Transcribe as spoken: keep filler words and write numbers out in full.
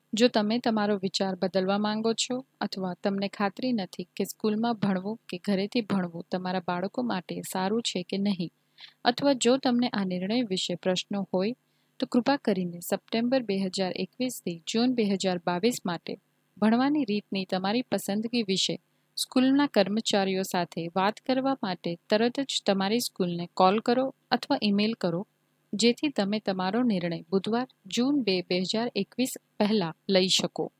જો તમે તમારો વિચાર બદલવા માંગો છો અથવા તમને ખાતરી નથી કે સ્કૂલમાં ભણવું કે ઘરેથી ભણવું તમારા બાળકો માટે સારું છે કે નહીં, અથવા જો તમને આ નિર્ણય વિશે પ્રશ્નો હોય, તો કૃપા કરીને સપ્ટેમ્બર બે હજાર એકવીસથી જૂન બે હજાર બાવીસ માટે ભણવાની રીતની તમારી પસંદગી વિશે સ્કૂલના કર્મચારીઓ સાથે વાત કરવા માટે તરત જ તમારી સ્કૂલને કોલ કરો અથવા ઈમેલ કરો, જેથી તમે તમારો નિર્ણય બુધવાર જૂન બે બે હજાર એકવીસ પહેલાં લઈ શકો.